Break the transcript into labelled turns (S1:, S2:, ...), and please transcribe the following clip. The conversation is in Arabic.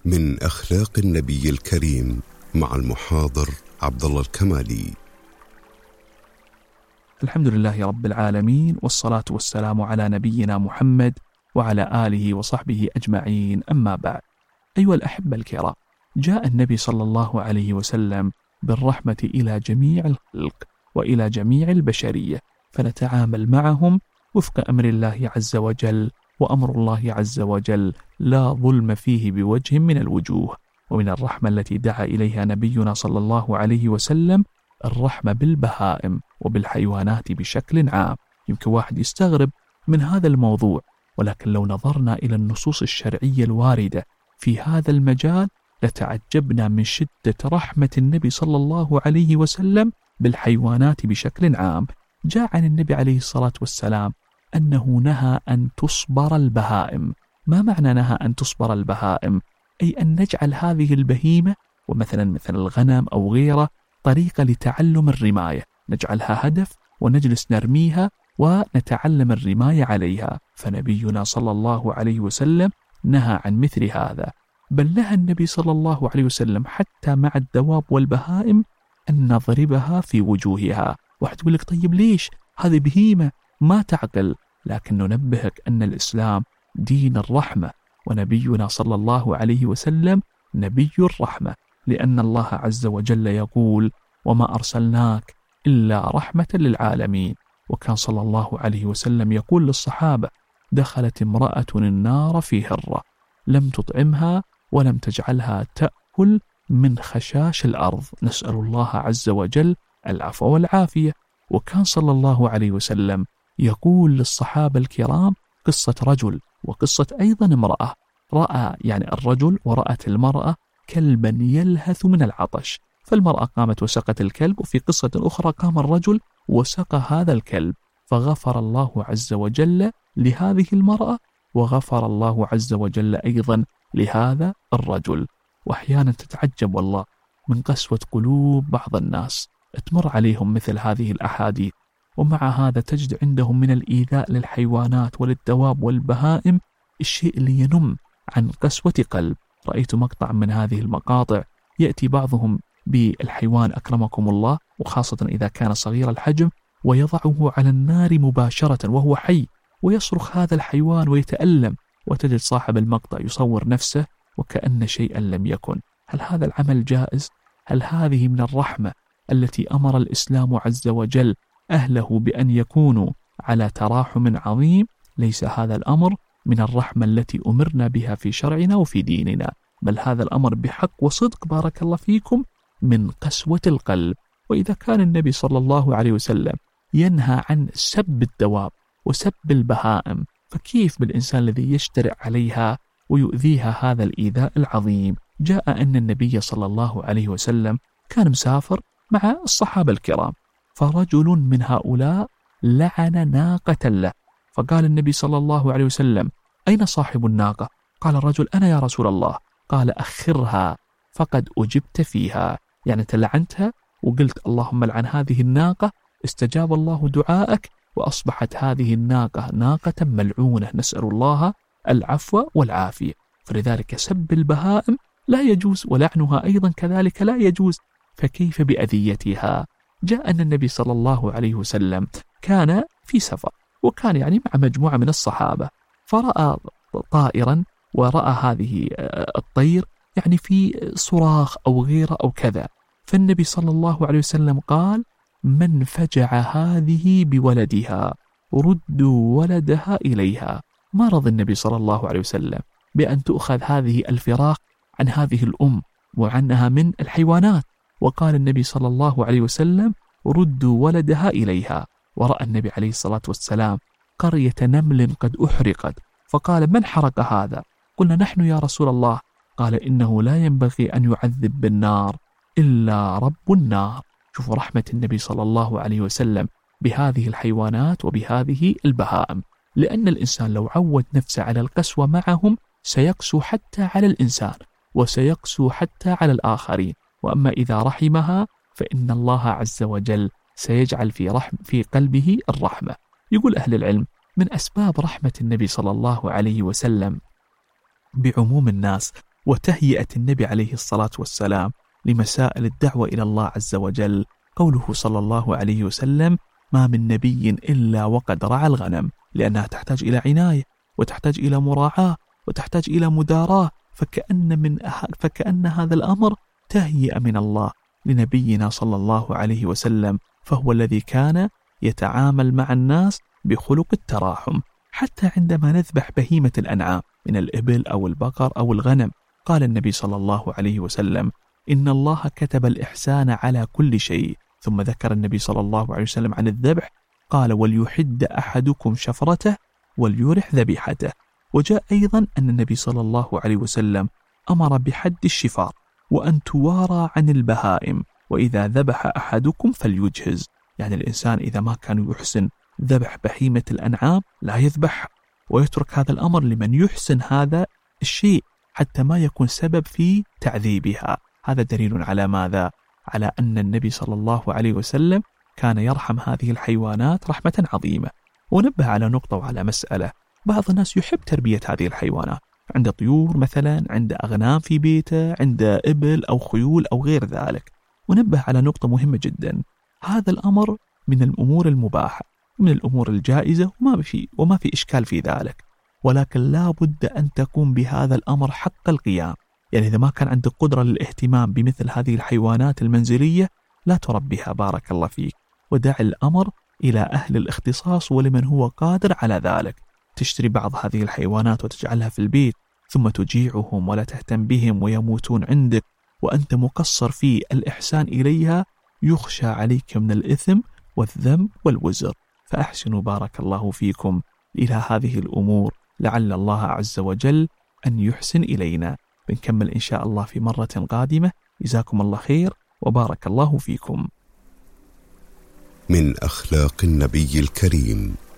S1: من أخلاق النبي الكريم مع المحاضر عبدالله الكمالي.
S2: الحمد لله رب العالمين، والصلاة والسلام على نبينا محمد وعلى آله وصحبه أجمعين، أما بعد. أيها الأحبة الكرام، جاء النبي صلى الله عليه وسلم بالرحمة إلى جميع الخلق وإلى جميع البشرية، فنتعامل معهم وفق أمر الله عز وجل، وأمر الله عز وجل لا ظلم فيه بوجه من الوجوه. ومن الرحمة التي دعا إليها نبينا صلى الله عليه وسلم الرحمة بالبهائم وبالحيوانات بشكل عام. يمكن واحد يستغرب من هذا الموضوع، ولكن لو نظرنا إلى النصوص الشرعية الواردة في هذا المجال لتعجبنا من شدة رحمة النبي صلى الله عليه وسلم بالحيوانات بشكل عام. جاء عن النبي عليه الصلاة والسلام أنه نهى أن تصبر البهائم. ما معنى نهى أن تصبر البهائم؟ أي أن نجعل هذه البهيمة مثل الغنم أو غيره طريقة لتعلم الرماية، نجعلها هدف ونجلس نرميها ونتعلم الرماية عليها. فنبينا صلى الله عليه وسلم نهى عن مثل هذا، بل نهى النبي صلى الله عليه وسلم حتى مع الدواب والبهائم أن نضربها في وجوهها. واحد يقول لك طيب ليش؟ هذه بهيمة ما تعقل. لكن ننبهك أن الإسلام دين الرحمة، ونبينا صلى الله عليه وسلم نبي الرحمة، لأن الله عز وجل يقول: وما أرسلناك إلا رحمة للعالمين. وكان صلى الله عليه وسلم يقول للصحابة: دخلت امرأة النار في هرة لم تطعمها ولم تجعلها تأكل من خشاش الأرض. نسأل الله عز وجل العفو والعافية. وكان صلى الله عليه وسلم يقول للصحابة الكرام قصة رجل وقصة أيضا امرأة. رأى الرجل ورأت المرأة كلبا يلهث من العطش، فالمرأة قامت وسقت الكلب، وفي قصة أخرى قام الرجل وسقى هذا الكلب، فغفر الله عز وجل لهذه المرأة وغفر الله عز وجل أيضا لهذا الرجل. وأحيانا تتعجب والله من قسوة قلوب بعض الناس، تمر عليهم مثل هذه الأحاديث، ومع هذا تجد عندهم من الإيذاء للحيوانات وللدواب والبهائم الشيء اللي ينم عن قسوة قلب. رأيت مقطع من هذه المقاطع، يأتي بعضهم بالحيوان أكرمكم الله، وخاصة إذا كان صغير الحجم، ويضعه على النار مباشرة وهو حي، ويصرخ هذا الحيوان ويتألم، وتجد صاحب المقطع يصور نفسه وكأن شيئا لم يكن. هل هذا العمل جائز؟ هل هذه من الرحمة التي أمر الإسلام عز وجل أهله بأن يكونوا على تراحم عظيم؟ ليس هذا الأمر من الرحمة التي أمرنا بها في شرعنا وفي ديننا، بل هذا الأمر بحق وصدق بارك الله فيكم من قسوة القلب. وإذا كان النبي صلى الله عليه وسلم ينهى عن سب الدواب وسب البهائم، فكيف بالإنسان الذي يشترع عليها ويؤذيها هذا الإيذاء العظيم؟ جاء أن النبي صلى الله عليه وسلم كان مسافر مع الصحابة الكرام، فرجل من هؤلاء لعن ناقة له، فقال النبي صلى الله عليه وسلم: أين صاحب الناقة؟ قال الرجل: أنا يا رسول الله. قال: أخرها فقد أجبت فيها، تلعنتها وقلت اللهم لعن هذه الناقة، استجاب الله دعائك، وأصبحت هذه الناقة ناقة ملعونة، نسأل الله العفو والعافية. فلذلك سب البهائم لا يجوز، ولعنها أيضا كذلك لا يجوز، فكيف بأذيتها؟ جاء أن النبي صلى الله عليه وسلم كان في سفر، وكان مع مجموعة من الصحابة، فرأى طائرا، ورأى هذه الطير في صراخ أو غيره أو كذا، فالنبي صلى الله عليه وسلم قال: من فجع هذه بولدها ردوا ولدها إليها. ما رضى النبي صلى الله عليه وسلم بأن تؤخذ هذه الفراخ عن هذه الأم وعنها من الحيوانات، وقال النبي صلى الله عليه وسلم: ردوا ولدها إليها. ورأى النبي عليه الصلاة والسلام قرية نمل قد أحرقت، فقال: من حرق هذا؟ قلنا: نحن يا رسول الله. قال: إنه لا ينبغي أن يعذب بالنار إلا رب النار. شوفوا رحمة النبي صلى الله عليه وسلم بهذه الحيوانات وبهذه البهائم، لأن الإنسان لو عود نفسه على القسوة معهم سيقسو حتى على الإنسان، وسيقسو حتى على الآخرين. وأما إذا رحمها فإن الله عز وجل سيجعل في قلبه الرحمة. يقول أهل العلم من أسباب رحمة النبي صلى الله عليه وسلم بعموم الناس وتهيئة النبي عليه الصلاة والسلام لمسائل الدعوة إلى الله عز وجل. قوله صلى الله عليه وسلم: ما من نبي إلا وقد رعى الغنم، لأنها تحتاج إلى عناية وتحتاج إلى مراعاة وتحتاج إلى مداراة، فكأن هذا الأمر تهيئة من الله لنبينا صلى الله عليه وسلم، فهو الذي كان يتعامل مع الناس بخلق التراحم. حتى عندما نذبح بهيمة الأنعام من الإبل أو البقر أو الغنم، قال النبي صلى الله عليه وسلم: إن الله كتب الإحسان على كل شيء. ثم ذكر النبي صلى الله عليه وسلم عن الذبح، قال: وليحد أحدكم شفرته وليرح ذبيحته. وجاء أيضا أن النبي صلى الله عليه وسلم أمر بحد الشفار وأن توارى عن البهائم، وإذا ذبح أحدكم فليجهز، يعني الإنسان إذا ما كان يحسن ذبح بهيمة الأنعام لا يذبح، ويترك هذا الأمر لمن يحسن هذا الشيء حتى ما يكون سبب في تعذيبها. هذا دليل على ماذا؟ على أن النبي صلى الله عليه وسلم كان يرحم هذه الحيوانات رحمة عظيمة. ونبه على نقطة وعلى مسألة: بعض الناس يحب تربية هذه الحيوانات، عند طيور مثلا، عند أغنام في بيته، عند إبل أو خيول أو غير ذلك. ونبه على نقطة مهمة جدا: هذا الأمر من الأمور المباحة ومن الأمور الجائزة وما في إشكال في ذلك، ولكن لا بد أن تقوم بهذا الأمر حق القيام. يعني إذا ما كان عندك قدرة للاهتمام بمثل هذه الحيوانات المنزلية لا تربيها، بارك الله فيك، ودع الأمر إلى أهل الاختصاص ولمن هو قادر على ذلك. تشتري بعض هذه الحيوانات وتجعلها في البيت ثم تجيعهم ولا تهتم بهم ويموتون عندك وأنت مقصر في الإحسان إليها، يخشى عليك من الإثم والذنب والوزر. فأحسنوا بارك الله فيكم إلى هذه الأمور، لعل الله عز وجل أن يحسن إلينا. بنكمل إن شاء الله في مرة قادمة. جزاكم الله خير وبارك الله فيكم.
S1: من أخلاق النبي الكريم